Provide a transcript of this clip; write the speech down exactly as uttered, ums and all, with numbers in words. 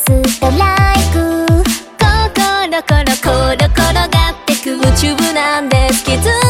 ストライク」「コロコロコロコロ転がってく宇宙なんです」「気づ